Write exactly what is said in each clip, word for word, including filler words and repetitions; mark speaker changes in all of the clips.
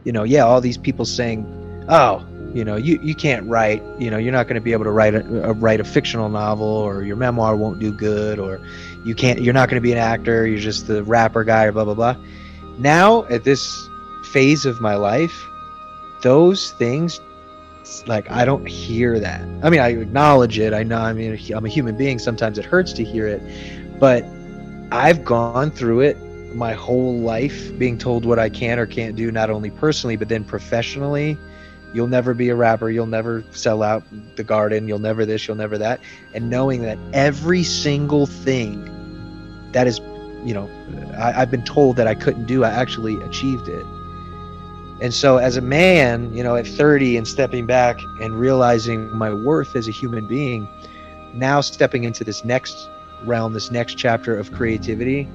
Speaker 1: you know, yeah, all these people saying, oh, you know, you, you can't write, you know, you're not going to be able to write a, a write a fictional novel, or your memoir won't do good, or you can't, you're not going to be an actor, you're just the rapper guy, or blah, blah, blah. Now, at this phase of my life, those things, like, I don't hear that. I mean, I acknowledge it. I know, I mean, I'm a human being. Sometimes it hurts to hear it, but I've gone through it my whole life, being told what I can or can't do, not only personally, but then professionally. You'll never be a rapper. You'll never sell out the Garden. You'll never this, you'll never that. And knowing that every single thing that is, you know, I, I've been told that I couldn't do, I actually achieved it. And so as a man, you know, at thirty, and stepping back and realizing my worth as a human being, now stepping into this next realm, this next chapter of creativity,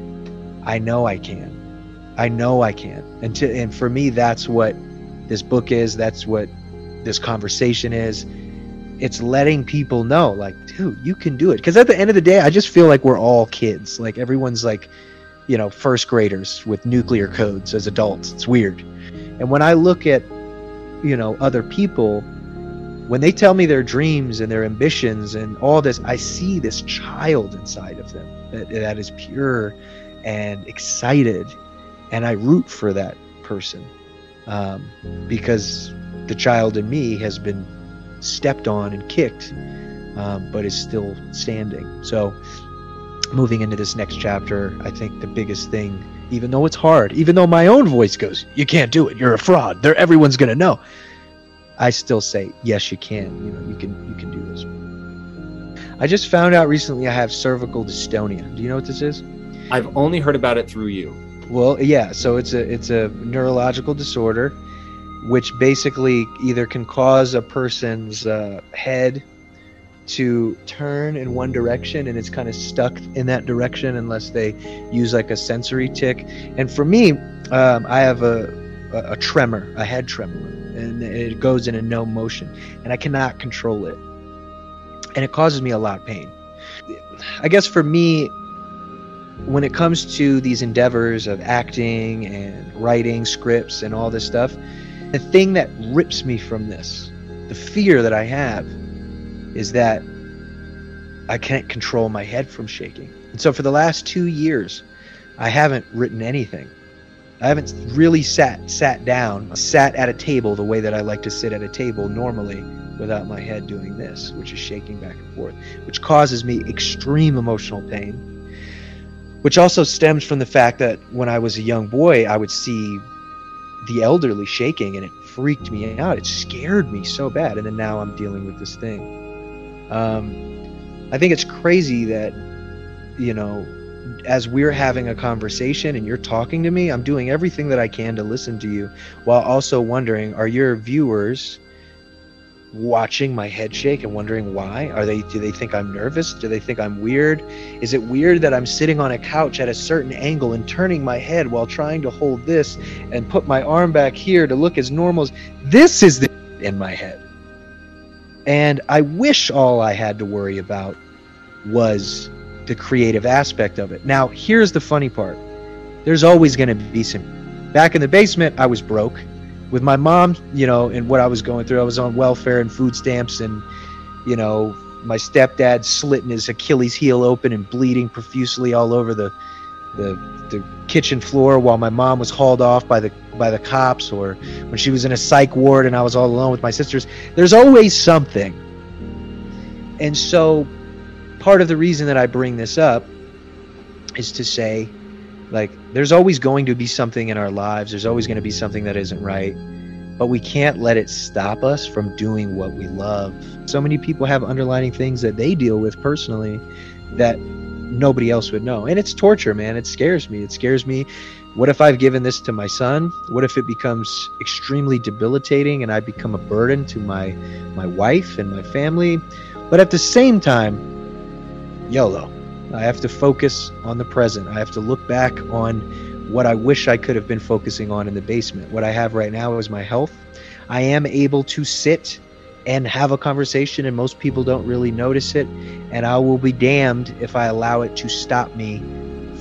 Speaker 1: I know I can. I know I can. And to, and for me, that's what this book is. That's what this conversation is. It's letting people know, like, dude, you can do it. Because at the end of the day, I just feel like we're all kids. Like, everyone's like, you know, first graders with nuclear codes as adults. It's weird. And when I look at, you know, other people, when they tell me their dreams and their ambitions and all this, I see this child inside of them that, that is pure and excited. And I root for that person. Um, because the child in me has been stepped on and kicked, um, but is still standing. So moving into this next chapter, I think the biggest thing, even though it's hard, even though my own voice goes, you can't do it, you're a fraud, They're, everyone's going to know, I still say, yes, you can, you know, you can, you can do this. I just found out recently I have cervical dystonia. Do you know what this is?
Speaker 2: I've only heard about it through you.
Speaker 1: Well, yeah, so it's a it's a neurological disorder, which basically either can cause a person's uh, head to turn in one direction, and it's kind of stuck in that direction unless they use like a sensory tick. And for me, um, I have a, a a tremor, a head tremor, and it goes in a no motion, and I cannot control it, and it causes me a lot of pain. I guess for me, when it comes to these endeavors of acting and writing scripts and all this stuff, the thing that rips me from this, the fear that I have, is that I can't control my head from shaking. And so for the last two years, I haven't written anything. I haven't really sat sat down, sat at a table the way that I like to sit at a table normally, without my head doing this, which is shaking back and forth, which causes me extreme emotional pain. Which also stems from the fact that when I was a young boy, I would see the elderly shaking, and it freaked me out. It scared me so bad. And then now I'm dealing with this thing. Um, I think it's crazy that, you know, as we're having a conversation and you're talking to me, I'm doing everything that I can to listen to you, while also wondering, are your viewers watching my head shake and wondering why? Are they, do they think I'm nervous? Do they think I'm weird? Is it weird that I'm sitting on a couch at a certain angle and turning my head while trying to hold this and put my arm back here to look as normal as this is the in my head? And I wish all I had to worry about was the creative aspect of it. Now, here's the funny part. There's always going to be some. Back in the basement, I was broke. With my mom, you know, and what I was going through, I was on welfare and food stamps, and, you know, my stepdad slitting his Achilles heel open and bleeding profusely all over the, the the kitchen floor, while my mom was hauled off by the by the cops, or when she was in a psych ward and I was all alone with my sisters. There's always something. And so part of the reason that I bring this up is to say, like, there's always going to be something in our lives. There's always going to be something that isn't right. But we can't let it stop us from doing what we love. So many people have underlying things that they deal with personally that nobody else would know. And it's torture, man. It scares me. It scares me. What if I've given this to my son? What if it becomes extremely debilitating and I become a burden to my, my wife and my family? But at the same time, YOLO. I have to focus on the present. I have to look back on what I wish I could have been focusing on in the basement. What I have right now is my health. I am able to sit and have a conversation, and most people don't really notice it. And I will be damned if I allow it to stop me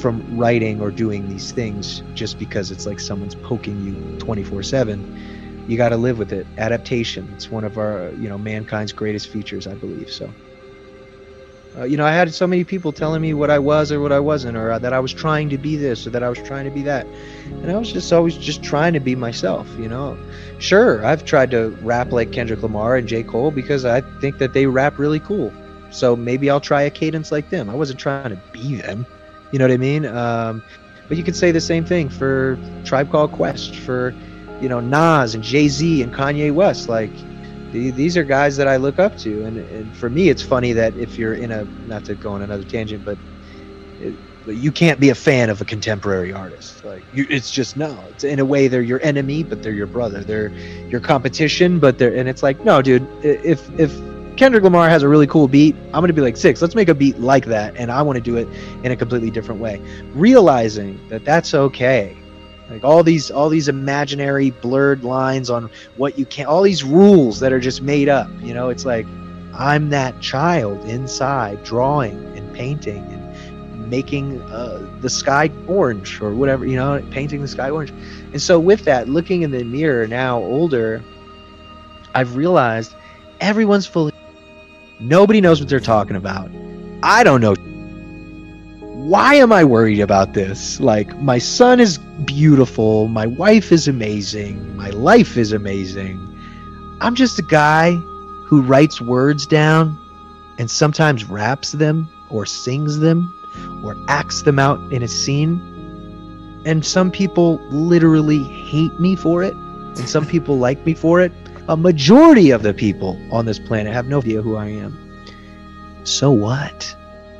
Speaker 1: from writing or doing these things just because it's like someone's poking you twenty-four seven. You got to live with it. Adaptation. It's one of our, you know, mankind's greatest features, I believe. So, uh, you know, I had so many people telling me what I was or what I wasn't, or uh, that I was trying to be this or that I was trying to be that. And I was just always just trying to be myself, you know. Sure, I've tried to rap like Kendrick Lamar and J. Cole because I think that they rap really cool. So maybe I'll try a cadence like them. I wasn't trying to be them. You know what I mean? Um, but you could say the same thing for Tribe Called Quest, for, you know, Nas and Jay-Z and Kanye West. Like, the, these are guys that I look up to. And, and for me, it's funny that if you're in a, not to go on another tangent, but it, you can't be a fan of a contemporary artist. Like, you, it's just, no. It's, in a way, they're your enemy, but they're your brother. They're your competition, but they're, and it's like, no, dude, if, if, Kendrick Lamar has a really cool beat, I'm going to be like, Six, let's make a beat like that, and I want to do it in a completely different way. Realizing that that's okay. Like all these all these imaginary blurred lines on what you can't, all these rules that are just made up, you know, it's like, I'm that child inside drawing and painting and making uh, the sky orange or whatever, you know, painting the sky orange. And so with that, looking in the mirror now older, I've realized everyone's full of nobody knows what they're talking about. I don't know. Why am I worried about this? Like, my son is beautiful. My wife is amazing. My life is amazing. I'm just a guy who writes words down and sometimes raps them or sings them or acts them out in a scene. And some people literally hate me for it. And some people like me for it. A majority of the people on this planet have no idea who I am. So what?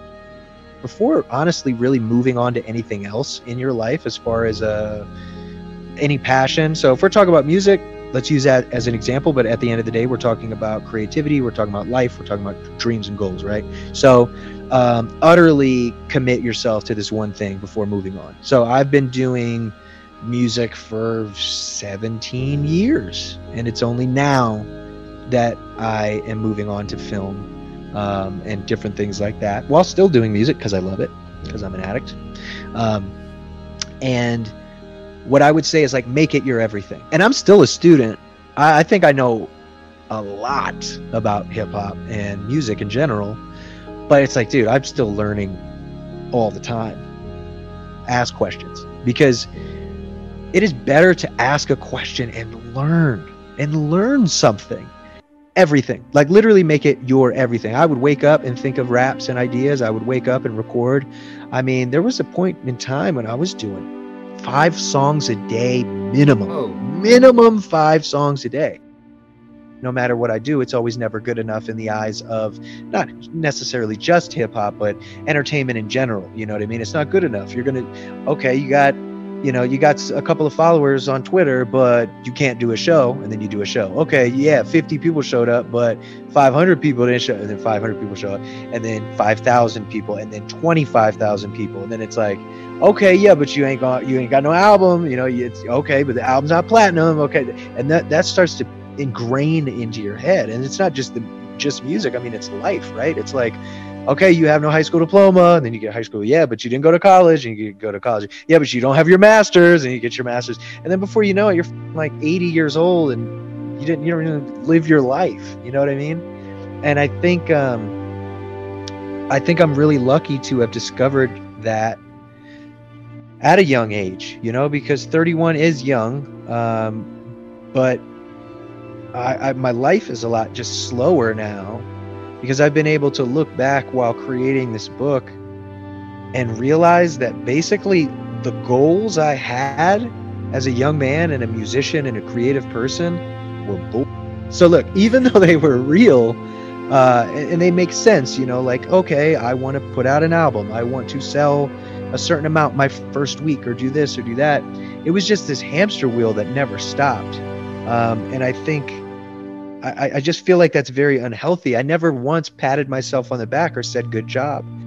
Speaker 1: Before honestly really moving on to anything else in your life as far as uh, any passion. So if we're talking about music, let's use that as an example. But at the end of the day, we're talking about creativity. We're talking about life. We're talking about dreams and goals, right? So um, utterly commit yourself to this one thing before moving on. So I've been doing music for seventeen years, and it's only now that I am moving on to film um, and different things like that, while still doing music because I love it, because I'm an addict. Um, and what I would say is, like, make it your everything. And I'm still a student. I, I think I know a lot about hip hop and music in general, but it's like, dude, I'm still learning all the time. Ask questions, because it is better to ask a question and learn and learn something. Everything. Like, literally make it your everything. I would wake up and think of raps and ideas. I would wake up and record. I mean, there was a point in time when I was doing five songs a day minimum.
Speaker 2: Oh.
Speaker 1: Minimum five songs a day. No matter what I do, it's always never good enough in the eyes of not necessarily just hip hop, but entertainment in general. You know what I mean? It's not good enough. You're going to, okay, you got, you know, you got a couple of followers on Twitter, but you can't do a show, and then you do a show. Okay, yeah, fifty people showed up, but five hundred people didn't show, and then five hundred people show up, and then five thousand people, and then twenty-five thousand people, and then it's like, okay, yeah, but you ain't got you ain't got no album, you know, it's okay, but the album's not platinum, okay, and that that starts to ingrain into your head, and it's not just the just music. I mean, it's life, right? It's like, okay, you have no high school diploma, and then you get high school. Yeah, but you didn't go to college, and you go to college. Yeah, but you don't have your master's, and you get your master's. And then before you know it, you're like eighty years old, and you didn't, you don't even live your life. You know what I mean? And I think, um, I think I'm really lucky to have discovered that at a young age. You know, because thirty-one is young, um, but I, I, my life is a lot just slower now, because I've been able to look back while creating this book and realize that basically the goals I had as a young man and a musician and a creative person were bull. So look, even though they were real, uh, and, and they make sense, you know, like, okay, I want to put out an album. I want to sell a certain amount my first week, or do this or do that. It was just this hamster wheel that never stopped. Um, and I think I, I just feel like that's very unhealthy. I never once patted myself on the back or said, good job.